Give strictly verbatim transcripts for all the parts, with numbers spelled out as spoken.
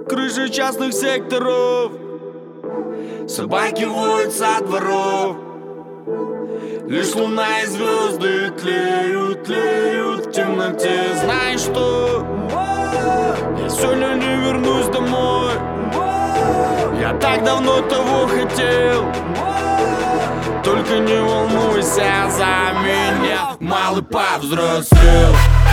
крыши частных секторов, собаки воют со дворов. Лишь луна и звезды тлеют, тлеют в темноте. Знаешь что? Я сегодня не вернусь домой. Я так давно того хотел. Только не волнуйся за меня, малый повзрослел.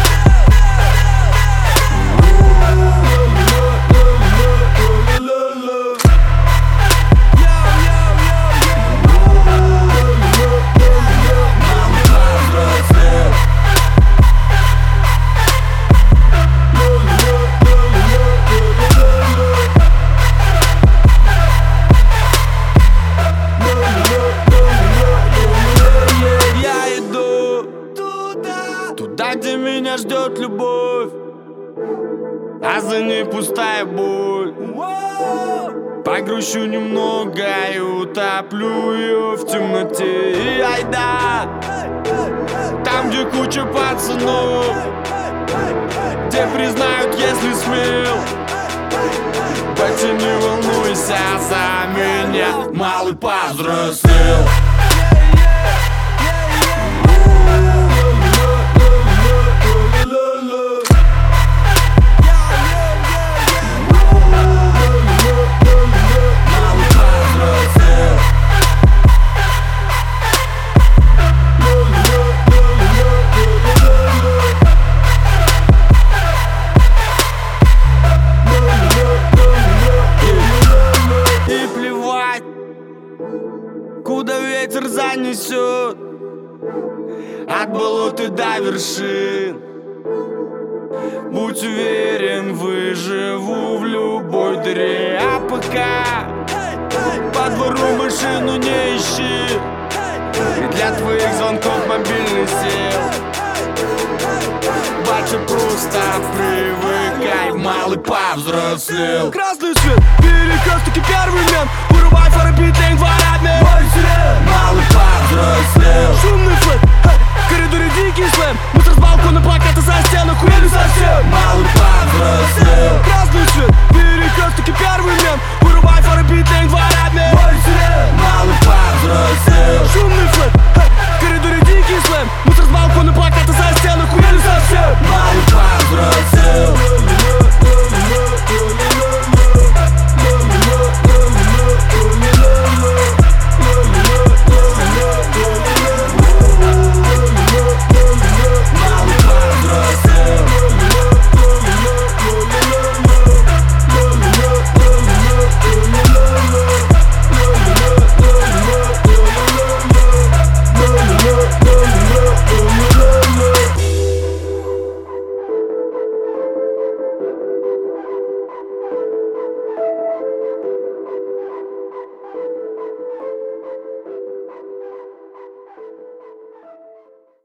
Туда, где меня ждет любовь, а за ней пустая боль. Погрущу немного и утоплю ее в темноте. И айда, там, где куча пацанов, где признают, если смел. Батя, не волнуйся за меня, малый повзрослел. Куда ветер занесет, от болота до вершин. Будь уверен, выживу в любой дыре. А пока по двору машину не ищи, и для твоих звонков мобильный сел. Батя, просто привыкай, малый повзрослел. Красный свет, перекресток и первый мент. Вырубай фары, битлейн, дворами. Малый повзрослел. Шумный флэт, в коридоре дикий слэм. Мусор с балкона, плакаты за стену, хуяли совсем. Малый повзрослел. Красный свет, перекресток